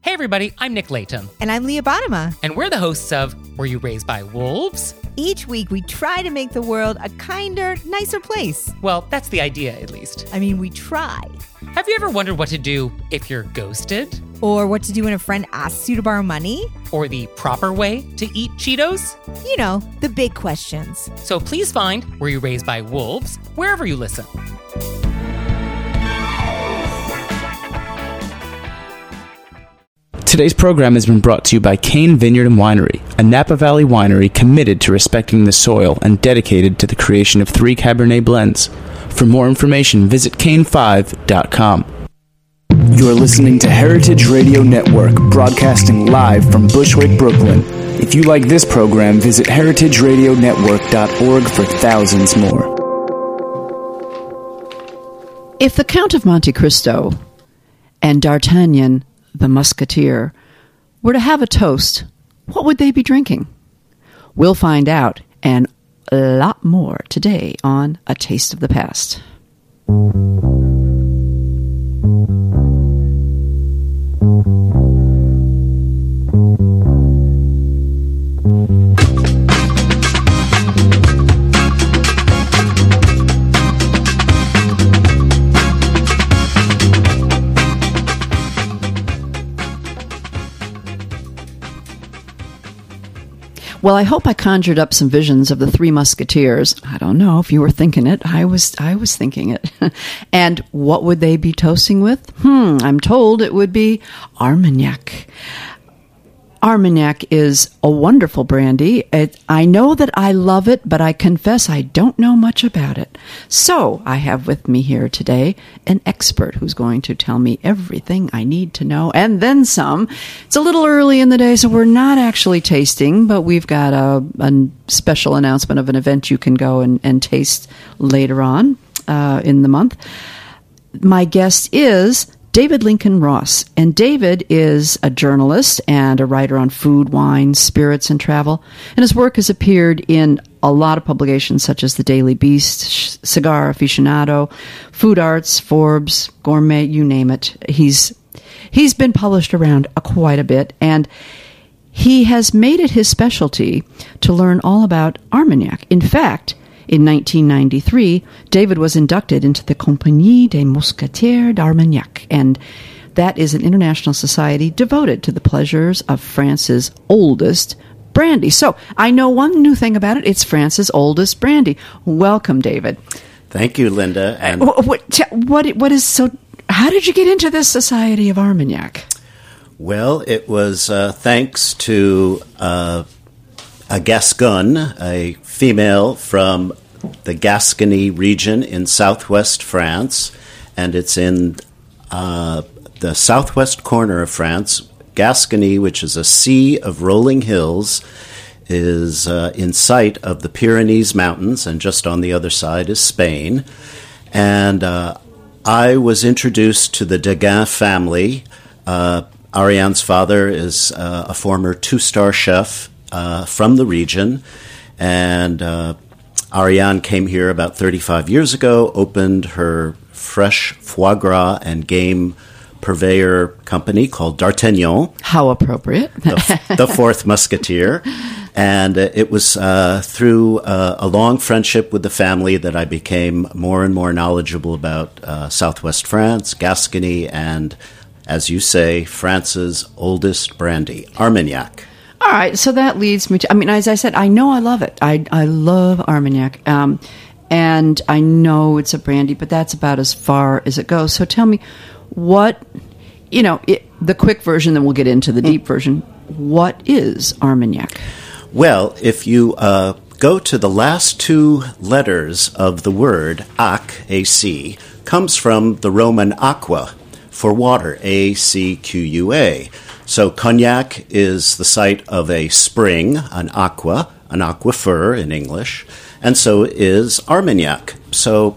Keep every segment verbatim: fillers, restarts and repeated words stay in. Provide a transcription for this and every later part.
Hey everybody, I'm Nick Layton. And I'm Leah Bottima. And we're the hosts of Were You Raised by Wolves? Each week we try to make the world a kinder, nicer place. Well, that's the idea, at least. I mean, we try. Have you ever wondered what to do if you're ghosted? Or what to do when a friend asks you to borrow money? Or the proper way to eat Cheetos? You know, the big questions. So please find Were You Raised by Wolves wherever you listen. Today's program has been brought to you by Cane Vineyard and Winery, a Napa Valley winery committed to respecting the soil and dedicated to the creation of three Cabernet blends. For more information, visit cane five dot com. You're listening to Heritage Radio Network, broadcasting live from Bushwick, Brooklyn. If you like this program, visit heritage radio network dot org for thousands more. If the Count of Monte Cristo and D'Artagnan, the Musketeer, were to have a toast, what would they be drinking? We'll find out, and a lot more today on A Taste of the Past. Well, I hope I conjured up some visions of the Three Musketeers. I don't know if you were thinking it. I was I was thinking it. And what would they be toasting with? Hmm, I'm told it would be Armagnac. Armagnac is a wonderful brandy. It, I know that I love it, but I confess I don't know much about it. So I have with me here today an expert who's going to tell me everything I need to know, and then some. It's a little early in the day, so we're not actually tasting, but we've got a, a special announcement of an event you can go and, and taste later on uh, in the month. My guest is David Lincoln Ross, and David is a journalist and a writer on food, wine, spirits, and travel, and his work has appeared in a lot of publications such as The Daily Beast, Cigar Aficionado, Food Arts, Forbes, Gourmet, you name it. He's he's been published around a, quite a bit, and he has made it his specialty to learn all about Armagnac. In fact, in nineteen ninety-three, David was inducted into the Compagnie des Mousquetaires d'Armagnac, and that is an international society devoted to the pleasures of France's oldest brandy. So I know one new thing about it. It's France's oldest brandy. Welcome, David. Thank you, Linda. And what, what, what, what is so... How did you get into this Society of Armagnac? Well, it was uh, thanks to uh, a Gascon, a female from the Gascony region in southwest France, and it's in uh, the southwest corner of France. Gascony, which is a sea of rolling hills, is uh, in sight of the Pyrenees Mountains, and just on the other side is Spain. And uh, I was introduced to the Deguin family. Uh, Ariane's father is uh, a former two-star chef uh, from the region, and uh, Ariane came here about thirty-five years ago, opened her fresh foie gras and game purveyor company called D'Artagnan. How appropriate. the, the fourth musketeer. And uh, it was uh, through uh, a long friendship with the family that I became more and more knowledgeable about uh, southwest France, Gascony, and, as you say, France's oldest brandy, Armagnac. All right, so that leads me to, I mean, as I said, I know I love it. I I love Armagnac, um, and I know it's a brandy, but that's about as far as it goes. So tell me, what, you know, it, the quick version, then we'll get into the deep version. What is Armagnac? Well, if you uh, go to the last two letters of the word ac, A C, comes from the Roman aqua, for water, A C Q U A. So Cognac is the site of a spring, an aqua, an aquifer in English, and so is Armagnac. So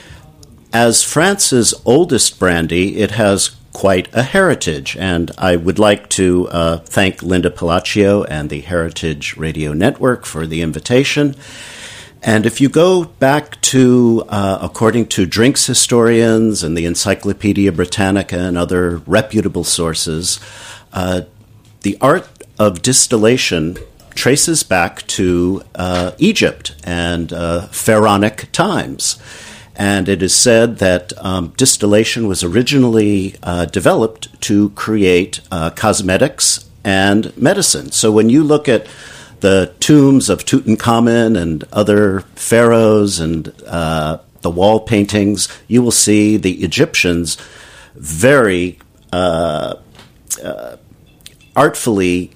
as France's oldest brandy, it has quite a heritage, and I would like to uh, thank Linda Palacio and the Heritage Radio Network for the invitation. And if you go back to, uh, according to drinks historians and the Encyclopedia Britannica and other reputable sources, uh, the art of distillation traces back to uh, Egypt and uh, pharaonic times. And it is said that um, distillation was originally uh, developed to create uh, cosmetics and medicine. So when you look at the tombs of Tutankhamun and other pharaohs and uh, the wall paintings, you will see the Egyptians very uh, uh, artfully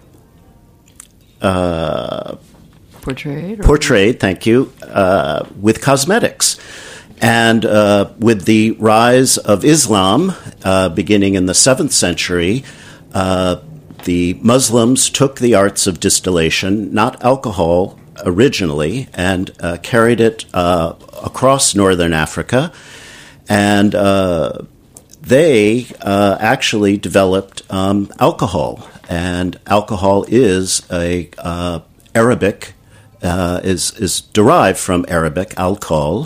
uh, portrayed. Or? Portrayed, thank you, uh, with cosmetics. And uh, with the rise of Islam, uh, beginning in the seventh century, uh, the Muslims took the arts of distillation, not alcohol originally, and uh, carried it uh, across northern Africa. And uh, they uh, actually developed um, alcohol. And alcohol is a uh, Arabic, uh, is, is derived from Arabic, alcohol.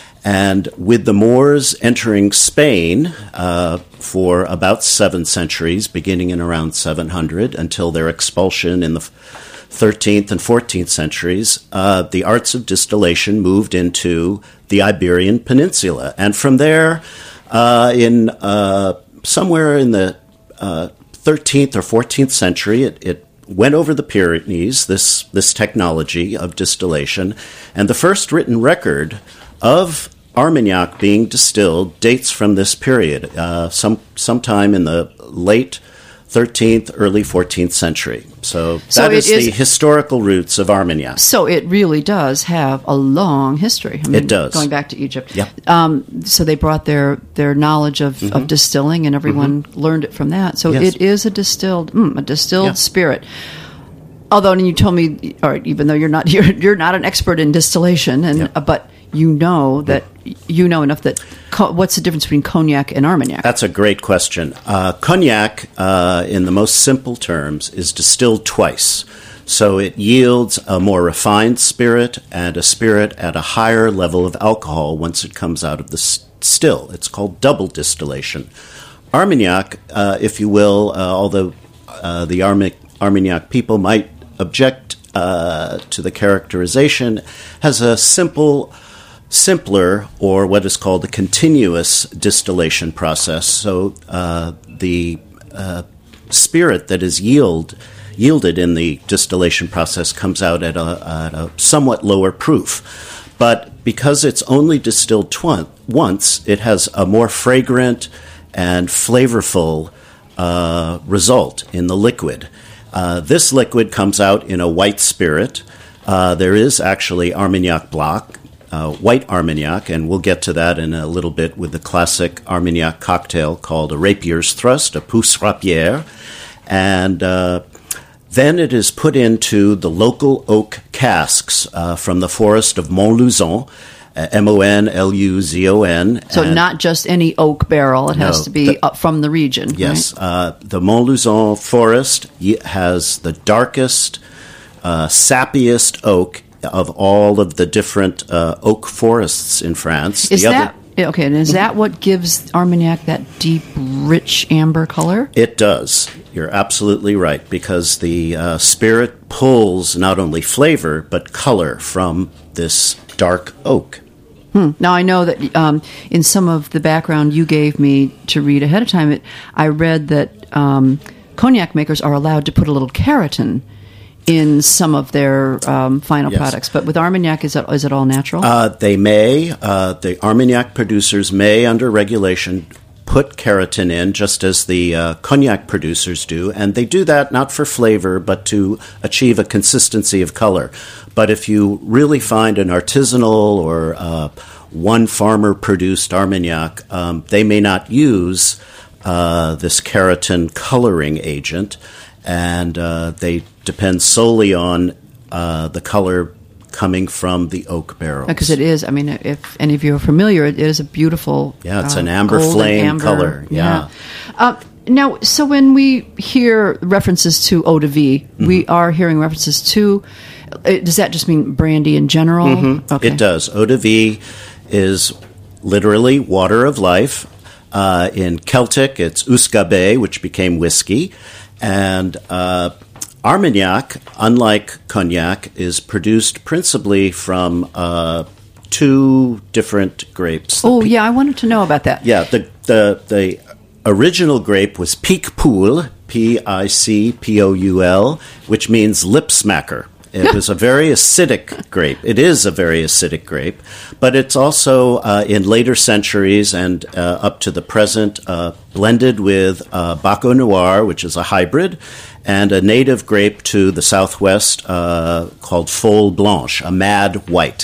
And with the Moors entering Spain uh, for about seven centuries, beginning in around seven hundred, until their expulsion in the thirteenth and fourteenth centuries, uh, the arts of distillation moved into the Iberian Peninsula. And from there, uh, in uh, somewhere in the uh, thirteenth or fourteenth century, it, it went over the Pyrenees, this, this technology of distillation. And the first written record of Armagnac being distilled dates from this period, uh, some sometime in the late thirteenth, early fourteenth century. So that so is, is the historical roots of Armagnac. So it really does have a long history. I mean, it does. Going back to Egypt. Yep. Um, so they brought their, their knowledge of, mm-hmm. of distilling, and everyone mm-hmm. learned it from that. So yes. it is a distilled, mm, a distilled yeah. spirit. Although, and you told me, all right, even though you're not you're, you're not an expert in distillation, and yep. uh, but you know that you know enough that co- what's the difference between cognac and Armagnac? That's a great question. Uh, cognac, uh, in the most simple terms, is distilled twice. So it yields a more refined spirit and a spirit at a higher level of alcohol once it comes out of the still. It's called double distillation. Armagnac, uh, if you will, uh, although uh, the Arm- Armagnac people might object uh, to the characterization, has a simple... simpler, or what is called a continuous distillation process. So uh, the uh, spirit that is yield, yielded in the distillation process comes out at a, at a somewhat lower proof. But because it's only distilled tw- once, it has a more fragrant and flavorful uh, result in the liquid. Uh, this liquid comes out in a white spirit. Uh, there is actually Armagnac Blanc, Uh, white Armagnac, and we'll get to that in a little bit with the classic Armagnac cocktail called a rapier's thrust, a pousse rapière. And uh, then it is put into the local oak casks uh, from the forest of Montluzon, uh, M O N L U Z O N. So not just any oak barrel, it has no, to be the, up from the region. Yes. Right? Uh, the Montluzon forest has the darkest, uh, sappiest oak of all of the different uh, oak forests in France. Is the that other, okay? And is that what gives Armagnac that deep, rich amber color? It does. You're absolutely right, because the uh, spirit pulls not only flavor but color from this dark oak. Hmm. Now I know that um, in some of the background you gave me to read ahead of time, it, I read that um, cognac makers are allowed to put a little keratin in some of their um, final yes. products. But with Armagnac, is it, is it all natural? Uh, they may. Uh, the Armagnac producers may, under regulation, put keratin in, just as the uh, cognac producers do. And they do that not for flavor, but to achieve a consistency of color. But if you really find an artisanal or uh, one farmer-produced Armagnac, um, they may not use uh, this keratin coloring agent, and uh, they depend solely on uh, the color coming from the oak barrels. Because it is, I mean, if any of you are familiar, it is a beautiful... Yeah, it's uh, an amber flame amber, color. Yeah. yeah. Uh, now, so when we hear references to eau de vie, mm-hmm. we are hearing references to... Uh, does that just mean brandy in general? Mm-hmm. Okay. It does. Eau de vie is literally water of life. Uh, in Celtic, it's Uscabe, which became whiskey. And uh, Armagnac, unlike cognac, is produced principally from uh, two different grapes. Oh, yeah, I wanted to know about that. Yeah, the the the original grape was Picpoul, P I C P O U L, which means lip smacker. It was a very acidic grape. It is a very acidic grape, but it's also uh, in later centuries and uh, up to the present uh, blended with uh, Baco Noir, which is a hybrid, and a native grape to the southwest uh, called Folle Blanche, a mad white.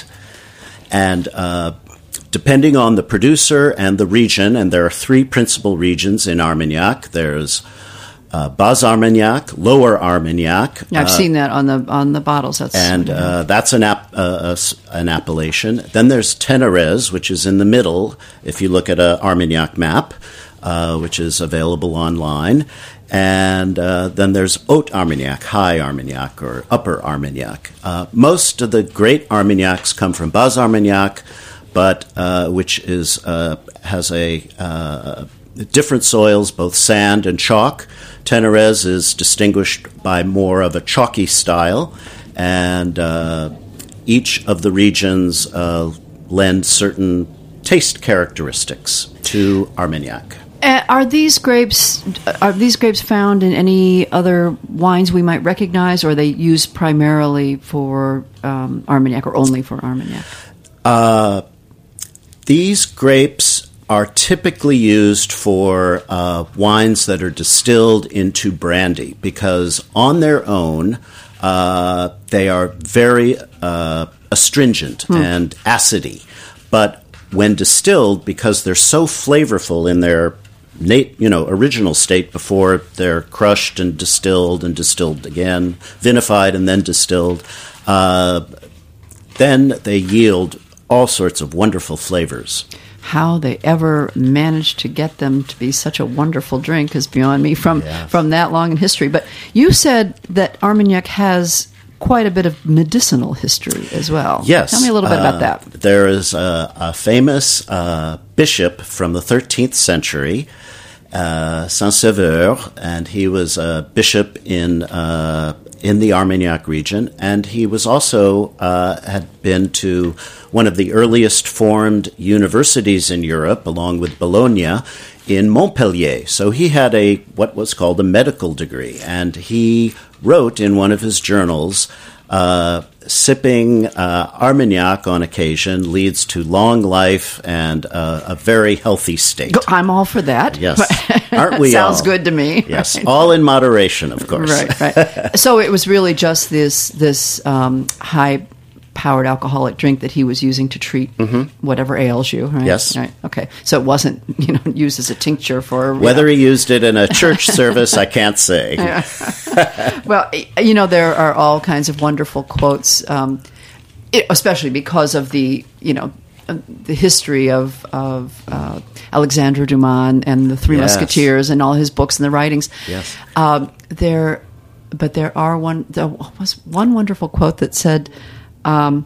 And uh, depending on the producer and the region, and there are three principal regions in Armagnac. There's uh, Bas Armagnac, Lower Armagnac. Yeah, I've uh, seen that on the on the bottles. That's and uh, that's an app, uh, an appellation. Then there's Ténérez, which is in the middle. If you look at a Armagnac map, uh, which is available online. And uh, then there's Haute Armagnac, High Armagnac, or Upper Armagnac. Uh, most of the great Armagnacs come from Bas Armagnac, but uh, which is uh, has a uh, different soils, both sand and chalk. Ténérez is distinguished by more of a chalky style, and uh, each of the regions uh, lend certain taste characteristics to Armagnac. Uh, are these grapes are these grapes found in any other wines we might recognize, or are they used primarily for um, Armagnac or only for Armagnac? Uh, these grapes are typically used for uh, wines that are distilled into brandy because on their own uh, they are very uh, astringent hmm. and acidy. But when distilled, because they're so flavorful in their Nate, you know, original state before they're crushed and distilled and distilled again, vinified and then distilled, uh, then they yield all sorts of wonderful flavors. How they ever managed to get them to be such a wonderful drink is beyond me from, yes. from that long in history. But you said that Armagnac has quite a bit of medicinal history as well. Yes. Tell me a little bit uh, about that. There is a, a famous uh, bishop from the thirteenth century, uh, Saint-Sever, and he was a bishop in uh, in the Armagnac region, and he was also uh, had been to one of the earliest formed universities in Europe, along with Bologna, in Montpellier. So he had a what was called a medical degree, and he wrote in one of his journals, uh, sipping uh, Armagnac on occasion leads to long life and uh, a very healthy state. I'm all for that. Yes. Aren't we Sounds all? good to me. Yes. Right. All in moderation, of course. Right, right. So it was really just this, this um, high powered alcoholic drink that he was using to treat mm-hmm. whatever ails you, right? Yes. Right. Okay. So it wasn't, you know, used as a tincture for whether know. he used it in a church service, I can't say. Yeah. Well, you know, there are all kinds of wonderful quotes, um, it, especially because of the, you know, the history of of uh, Alexandre Dumas and the Three yes. Musketeers and all his books and the writings. Yes. Um, there, but there are one. There was one wonderful quote that said. Um,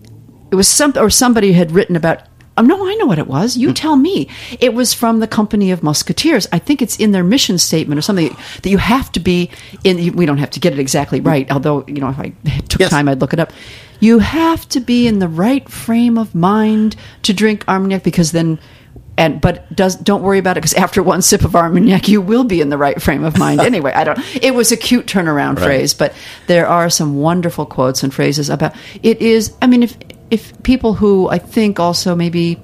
it was some, or somebody had written about, oh, no, I know what it was. You tell me. It was from the Company of Musketeers. I think it's in their mission statement or something that you have to be in. We don't have to get it exactly right, although, you know, if I took yes. time, I'd look it up. You have to be in the right frame of mind to drink Armagnac because then, and but does don't worry about it because after one sip of Armagnac, you will be in the right frame of mind anyway. I don't. It was a cute turnaround right. phrase, but there are some wonderful quotes and phrases about it. Is I mean, if if people who I think also maybe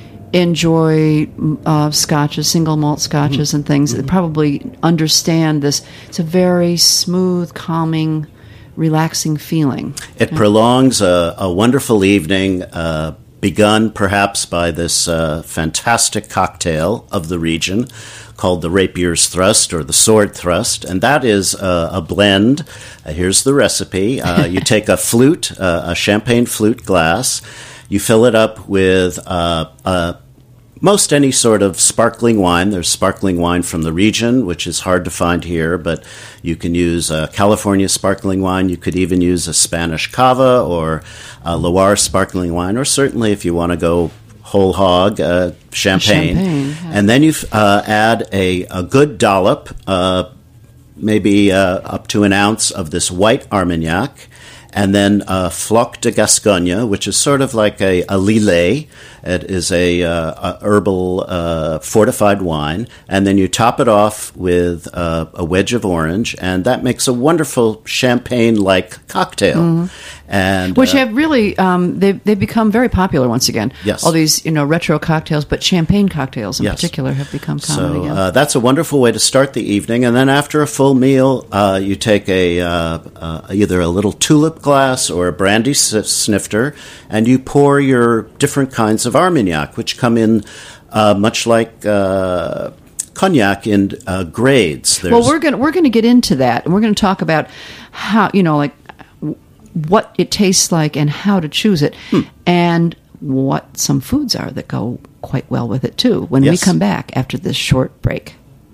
enjoy uh, scotches, single malt scotches, mm-hmm. and things, mm-hmm. probably understand this. It's a very smooth, calming, relaxing feeling. It yeah. prolongs a, a wonderful evening. Uh, begun perhaps by this uh, fantastic cocktail of the region called the Rapier's Thrust or the Sword Thrust, and that is uh, a blend. Uh, here's the recipe. Uh, you take a flute, uh, a champagne flute glass, you fill it up with uh, a most any sort of sparkling wine. There's sparkling wine from the region, which is hard to find here, but you can use a California sparkling wine. You could even use a Spanish cava or a Loire sparkling wine, or certainly if you want to go whole hog uh, champagne. Champagne, yeah. And then you uh, add a, a good dollop, uh, maybe uh, up to an ounce of this white Armagnac, and then uh, Floc de Gascogne, which is sort of like a, a Lillet. It is a, uh, a herbal uh, fortified wine, and then you top it off with uh, a wedge of orange, and that makes a wonderful champagne-like cocktail. Mm-hmm. And Which uh, have really, um, they've, they've become very popular once again. Yes. All these, you know, retro cocktails, but champagne cocktails in Yes. particular have become common So again. uh, that's a wonderful way to start the evening. And then after a full meal, uh, you take a uh, uh, either a little tulip glass or a brandy s- snifter, and you pour your different kinds of Armagnac, which come in uh, much like uh, cognac in uh, grades. There's, Well, we're going we're going to get into that, and we're going to talk about how, you know, like w- what it tastes like and how to choose it, Hmm. and what some foods are that go quite well with it too. When we Yes. come back after this short break.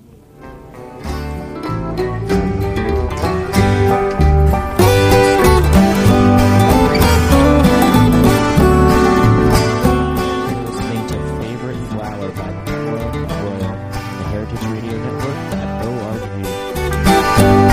Listening to Favorite Flower by Coral Royal, the Heritage Radio Network at O R G.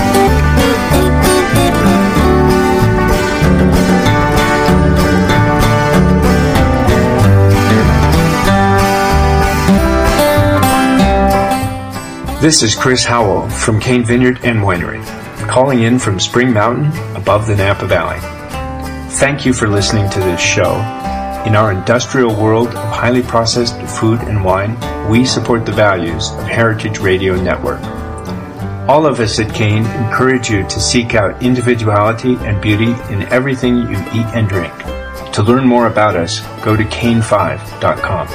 This is Chris Howell from Cane Vineyard and Winery, calling in from Spring Mountain above the Napa Valley. Thank you for listening to this show. In our industrial world of highly processed food and wine, we support the values of Heritage Radio Network. All of us at Cane encourage you to seek out individuality and beauty in everything you eat and drink. To learn more about us, go to cane five dot com.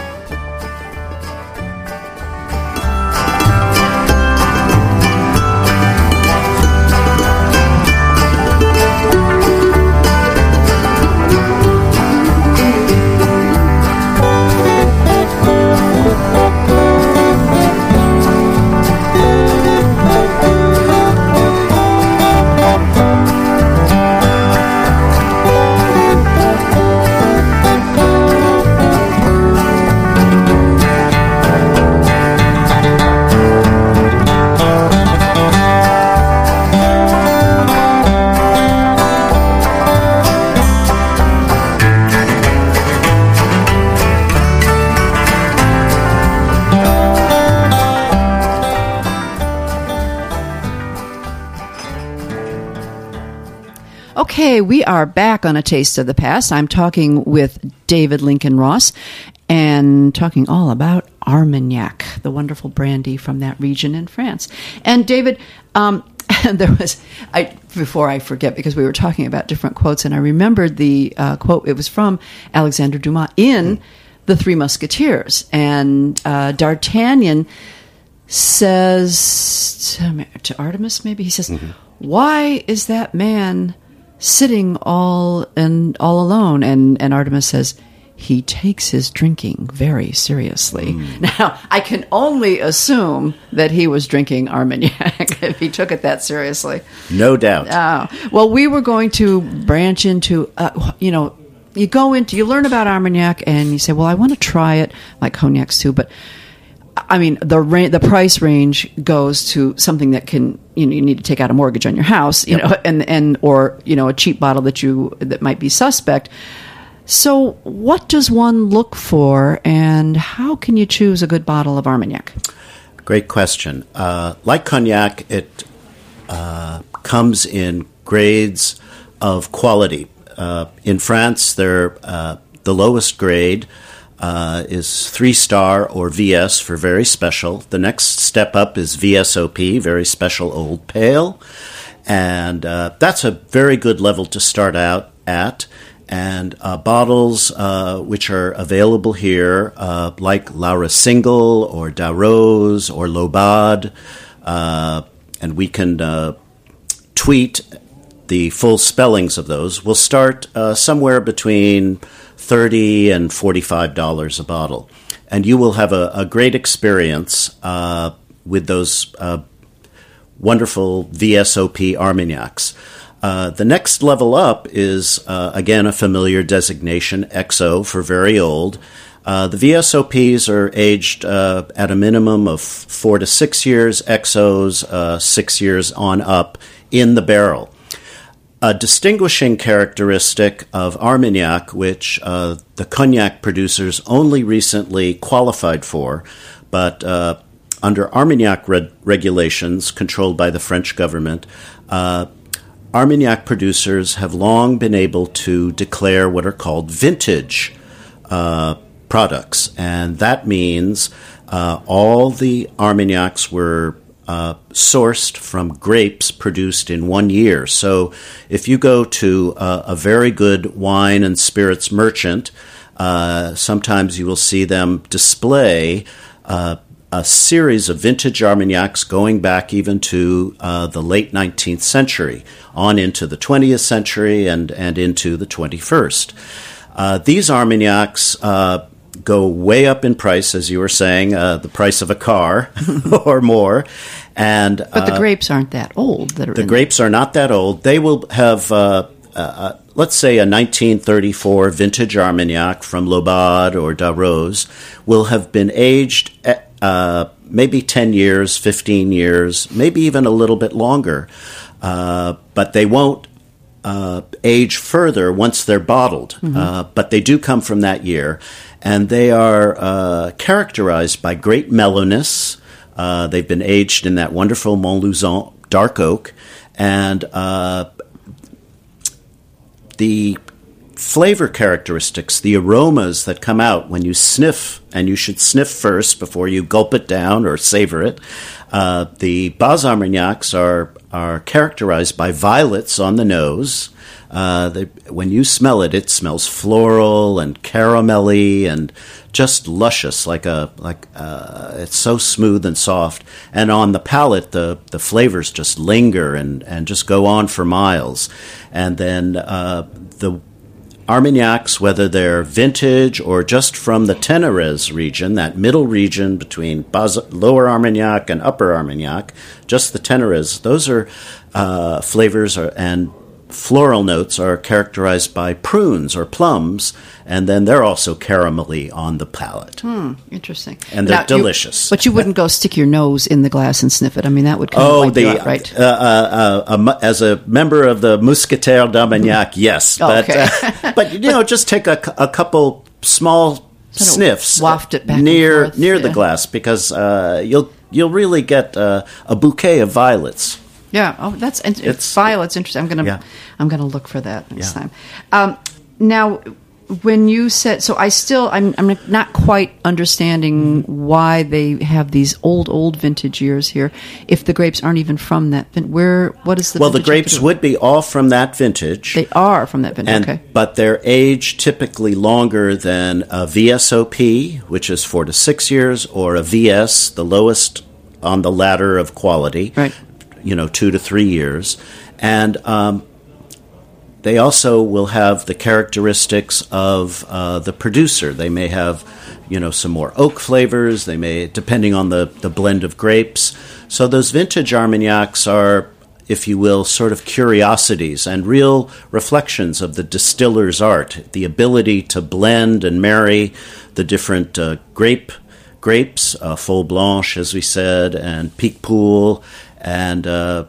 Okay, we are back on A Taste of the Past. I'm talking with David Lincoln Ross and talking all about Armagnac, the wonderful brandy from that region in France. And David, um, there was, I before I forget, because we were talking about different quotes, and I remembered the uh, quote. It was from Alexandre Dumas in The Three Musketeers, and uh, D'Artagnan says to, to Artemis, maybe he says, mm-hmm. "Why is that man sitting all and all alone?" And and Artemis says, "He takes his drinking very seriously." Mm. Now, I can only assume that he was drinking Armagnac if he took it that seriously. No doubt. Oh. Well, we were going to branch into, uh, you know, you go into, you learn about Armagnac and you say, well, I want to try it, like cognacs too, but I mean, the ra- the price range goes to something that can, you know, you need to take out a mortgage on your house, you yep. know, and, and, or, you know, a cheap bottle that you, that might be suspect. So what does one look for, and how can you choose a good bottle of Armagnac? Great question. Uh, like cognac, it uh, comes in grades of quality. Uh, in France, they're uh, the lowest grade Uh, is three star or V S for very special. The next step up is V S O P, very special old pale. And uh, that's a very good level to start out at. And uh, bottles uh, which are available here, uh, like Laura Single or Darose or Lobad, uh, and we can uh, tweet the full spellings of those, will start uh, somewhere between thirty and forty-five dollars a bottle. And you will have a, a great experience uh, with those uh, wonderful V S O P Armagnacs. Uh, the next level up is, uh, again, a familiar designation, X O, for very old. Uh, the V S O Ps are aged uh, at a minimum of four to six years, X Os uh, six years on up in the barrel. A distinguishing characteristic of Armagnac, which uh, the cognac producers only recently qualified for, but uh, under Armagnac re- regulations controlled by the French government, uh, Armagnac producers have long been able to declare what are called vintage uh, products. And that means uh, all the Armagnacs were uh, sourced from grapes produced in one year. So if you go to uh, a very good wine and spirits merchant, uh, sometimes you will see them display uh, a series of vintage Armagnacs going back even to uh, the late nineteenth century, on into the twentieth century and, and into the twenty-first. Uh, these Armagnacs uh, go way up in price, as you were saying, uh, the price of a car or more. And But the uh, grapes aren't that old. That are the in grapes are not that old. They will have, uh, uh, let's say, a nineteen thirty-four vintage Armagnac from Lobade or Darros will have been aged at, uh, maybe ten years, fifteen years, maybe even a little bit longer. Uh, but they won't uh, age further once they're bottled. Mm-hmm. Uh, but they do come from that year. And they are uh, characterized by great mellowness. Uh, they've been aged in that wonderful Montluçon dark oak. And uh, the flavor characteristics, the aromas that come out when you sniff, and you should sniff first before you gulp it down or savor it. Uh, the Bas Armagnacs are, are characterized by violets on the nose. Uh, they, when you smell it, it smells floral and caramelly and just luscious, like a like uh, it's so smooth and soft. And on the palate, the the flavors just linger and, and just go on for miles. And then uh, the Armagnacs, whether they're vintage or just from the Ténérez region, that middle region between Bas- Lower Armagnac and Upper Armagnac, just the Ténérez, those are uh, flavors are, and floral notes are characterized by prunes or plums, and then they're also caramelly on the palate. Hmm, interesting. And they're Now, you- delicious. but you wouldn't go stick your nose in the glass and sniff it. I mean, that would kind Oh, of wipe the you out, right? uh, uh, uh, a mu- as a member of the Mousquetaires d'Armagnac, yes, but Okay. uh, but you know, just take a, cou- a couple small Sort of sniffs, waft it back and near forth, near the yeah. glass, because uh, you'll you'll really get uh, a bouquet of violets. Yeah. Oh, that's and It's- it's violet's interesting. I'm gonna Yeah. I'm gonna look for that next Yeah. time. Um, now, when you said so, I still I'm I'm not quite understanding why they have these old old vintage years here. If the grapes aren't even from that, vin- where what is the Well, the vintage have to grapes do? would be all from that vintage. They are from that vintage. And, Okay. But they're aged typically longer than a V S O P, which is four to six years, or a V S, the lowest on the ladder of quality, Right. you know, two to three years. And um, they also will have the characteristics of uh, the producer. They may have, you know, some more oak flavors. They may, depending on the, the blend of grapes. So those vintage Armagnacs are, if you will, sort of curiosities and real reflections of the distiller's art, the ability to blend and marry the different uh, grape grapes, uh, Fol Blanche, as we said, and Picpoul, and uh,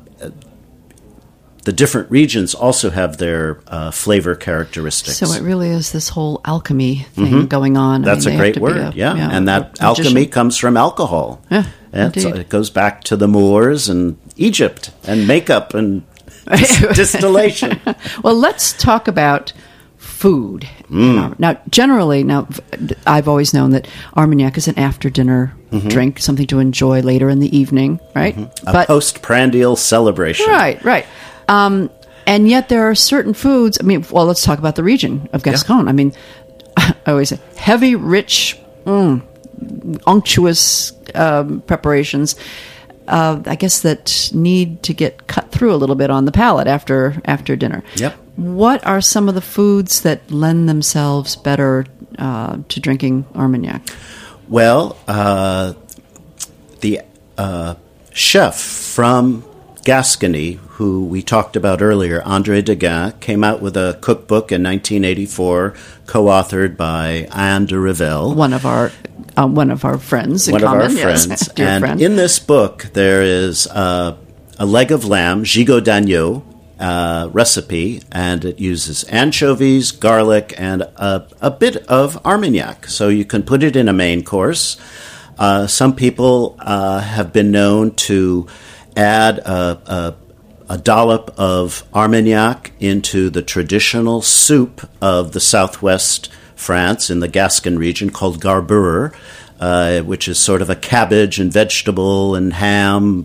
the different regions also have their uh, flavor characteristics. So it really is this whole alchemy thing going on. I That's mean, a they have great to be word, a- yeah. And that a alchemy magician. comes from alcohol. Yeah, It's- indeed. it goes back to the Moors and Egypt and makeup and dis- distillation. Well, let's talk about food. Mm. Now, generally, now I've always known that Armagnac is an after-dinner drink, something to enjoy later in the evening, right? A postprandial celebration. right, right. Um, and yet there are certain foods. I mean, well, let's talk about the region of Gascon. I mean, I always say heavy, rich, mm, unctuous um, preparations. Uh, I guess that need to get cut through a little bit on the palate after after dinner. Yep. What are some of the foods that lend themselves better uh, to drinking Armagnac? Well, uh, the uh, chef from Gascony, who we talked about earlier, André Degas, came out with a cookbook in nineteen eighty-four, co-authored by Anne de Revelle. One of our uh, one of our friends in one common. of our yes. friends. Dear And friend. in this book, there is uh, a leg of lamb, gigot d'agneau, uh, recipe, and it uses anchovies, garlic, and a, a bit of Armagnac. So you can put it in a main course. Uh, some people uh, have been known to add a, a, a dollop of Armagnac into the traditional soup of the southwest France in the Gascon region called garbour, uh, which is sort of a cabbage and vegetable and ham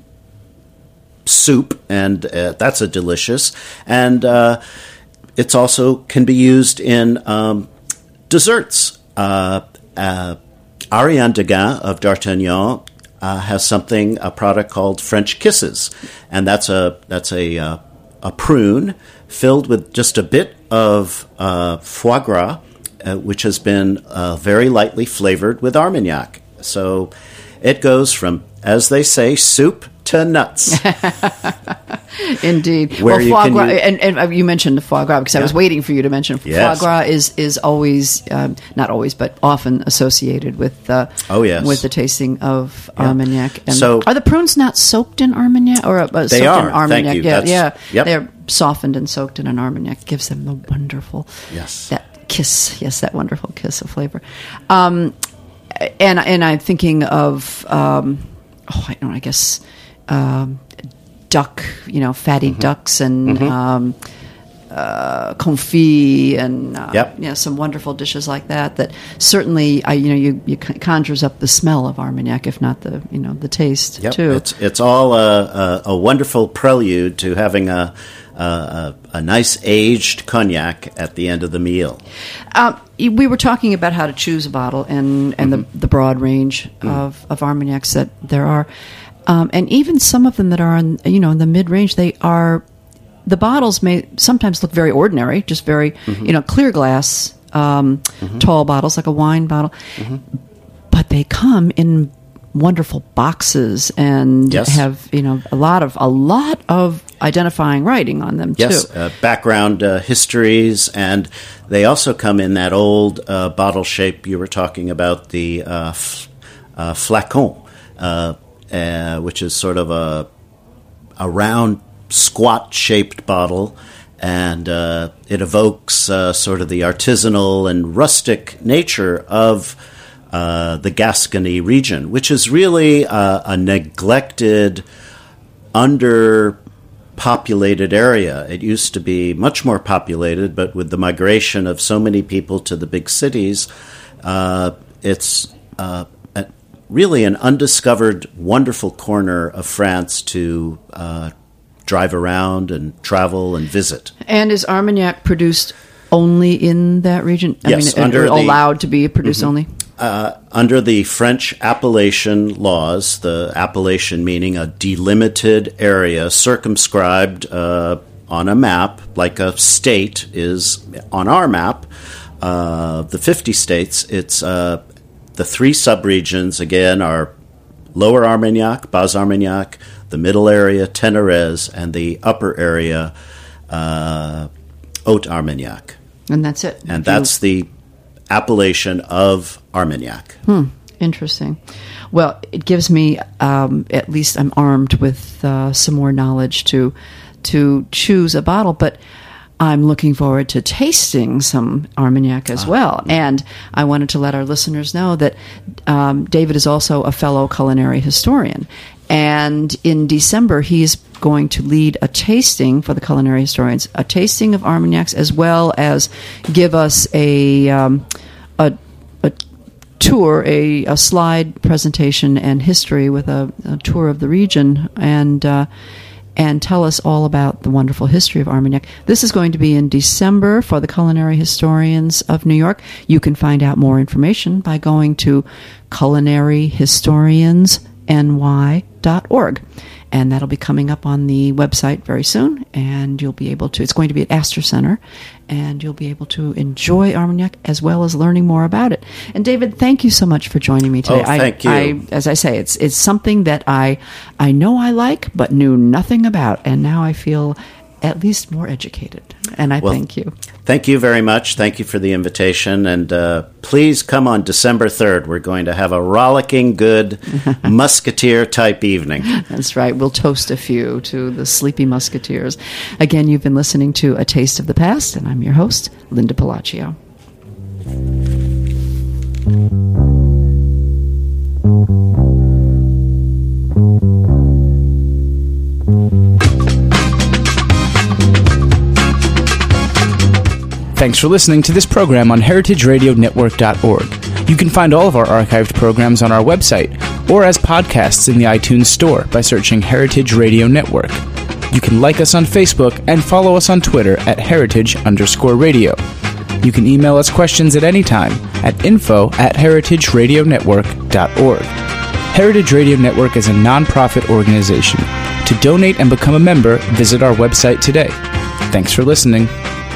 soup, and uh, that's a delicious. And uh, it's also can be used in um, desserts. Uh, uh, Ariane Degas of D'Artagnan uh, has something, a product called French Kisses, and that's a that's a uh, a prune filled with just a bit of uh, foie gras, uh, which has been uh, very lightly flavored with Armagnac. So it goes from, as they say, soup to nuts. Indeed. Where well, you foie can gras, use- and, and you mentioned the foie gras because I was Yeah. waiting for you to mention Yes. foie gras is is always um, not always but often associated with uh, Oh, yes. with the tasting of Armagnac. And So- are the prunes not soaked in Armagnac or uh, soaked They in are. Thank Armagnac? you. Yeah, That's- yeah. yep. They're softened and soaked in an Armagnac. Gives them the wonderful Yes. that kiss. Yes, that wonderful kiss of flavor. Um, and and I'm thinking of um, oh, I don't know, I guess. Um, duck, you know, fatty Mm-hmm. ducks and um, uh, confit and uh, Yep. you know, some wonderful dishes like that. That certainly, I you know, you, you conjures up the smell of Armagnac, if not the you know the taste Yep. too. It's it's all a, a, a wonderful prelude to having a, a a a nice aged cognac at the end of the meal. Um, we were talking about how to choose a bottle and, and Mm-hmm. the, the broad range Mm. of, of Armagnacs that there are. Um, and even some of them that are in, you know, in the mid-range, they are, the bottles may sometimes look very ordinary, just very, Mm-hmm. you know, clear glass, um, tall bottles, like a wine bottle. Mm-hmm. But they come in wonderful boxes and Yes. have, you know, a lot of, a lot of identifying writing on them, Yes, too. uh, background uh, histories, and they also come in that old uh, bottle shape you were talking about, the uh, f- uh, flacon, uh, uh, which is sort of a a round, squat-shaped bottle, and uh, it evokes uh, sort of the artisanal and rustic nature of uh, the Gascony region, which is really uh, a neglected, under populated area. It used to be much more populated, but with the migration of so many people to the big cities, uh, it's uh, a, really an undiscovered, wonderful corner of France to uh, drive around and travel and visit. And is Armagnac produced only in that region? I Yes, mean, under or the- allowed to be produced only? Uh, under the French appellation laws, the appellation meaning a delimited area circumscribed uh, on a map, like a state is on our map, uh, the fifty states, it's uh, the three subregions, again, are Lower Armagnac, Bas Armagnac, the middle area, Ténérez, and the upper area, uh, Haute Armagnac. And that's it. And that's the appellation of Armagnac. Hmm, interesting. Well, it gives me, um, at least I'm armed with uh, some more knowledge to to choose a bottle, but I'm looking forward to tasting some Armagnac as well. And I wanted to let our listeners know that um, David is also a fellow culinary historian. And in December, he's going to lead a tasting for the culinary historians, a tasting of Armagnacs, as well as give us a um, a, a tour, a, a slide presentation and history with a, a tour of the region, and uh, and tell us all about the wonderful history of Armagnac. This is going to be in December for the Culinary Historians of New York. You can find out more information by going to culinary historians n y dot org. And that'll be coming up on the website very soon. And you'll be able to, it's going to be at Astor Center. And you'll be able to enjoy Armagnac as well as learning more about it. And David, thank you so much for joining me today. Oh, thank I, you. I, as I say, it's it's something that I I know I like, but knew nothing about. And now I feel at least more educated. And I Well, thank you. Thank you very much. Thank you for the invitation. And uh, please come on December third. We're going to have a rollicking good musketeer-type evening. That's right. We'll toast a few to the sleepy musketeers. Again, you've been listening to A Taste of the Past, and I'm your host, Linda Palacio. Thanks for listening to this program on heritage radio network dot org. You can find all of our archived programs on our website or as podcasts in the iTunes Store by searching Heritage Radio Network. You can like us on Facebook and follow us on Twitter at heritage underscore radio. You can email us questions at any time at info at heritage radio network dot org. Heritage Radio Network is a non-profit organization. To donate and become a member, visit our website today. Thanks for listening.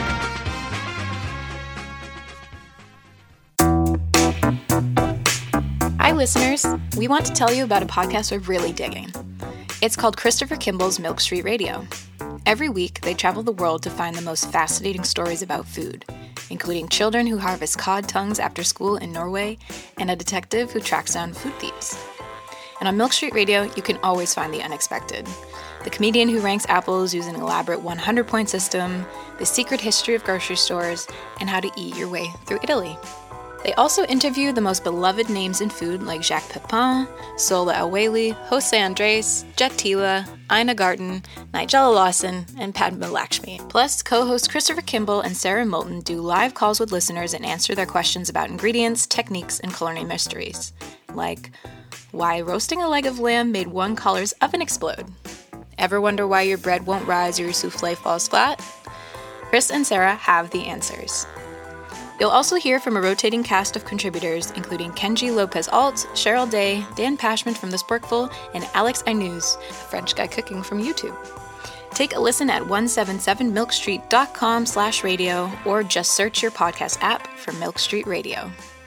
Hi, listeners. We want to tell you about a podcast we're really digging. It's called Christopher Kimball's Milk Street Radio. Every week, they travel the world to find the most fascinating stories about food, including children who harvest cod tongues after school in Norway and a detective who tracks down food thieves. And on Milk Street Radio, you can always find the unexpected. The comedian who ranks apples using an elaborate one hundred point system, the secret history of grocery stores, and how to eat your way through Italy. They also interview the most beloved names in food like Jacques Pepin, Sola El-Waylly, Jose Andres, Jet Tila, Ina Garten, Nigella Lawson, and Padma Lakshmi. Plus, co-hosts Christopher Kimball and Sarah Moulton do live calls with listeners and answer their questions about ingredients, techniques, and culinary mysteries. Like, why roasting a leg of lamb made one caller's oven explode? Ever wonder why your bread won't rise or your souffle falls flat? Chris and Sarah have the answers. You'll also hear from a rotating cast of contributors, including Kenji Lopez-Alt, Cheryl Day, Dan Pashman from The Sporkful, and Alex Ainuz, a French guy cooking from YouTube. Take a listen at one seventy-seven milk street dot com slash radio or just search your podcast app for Milk Street Radio.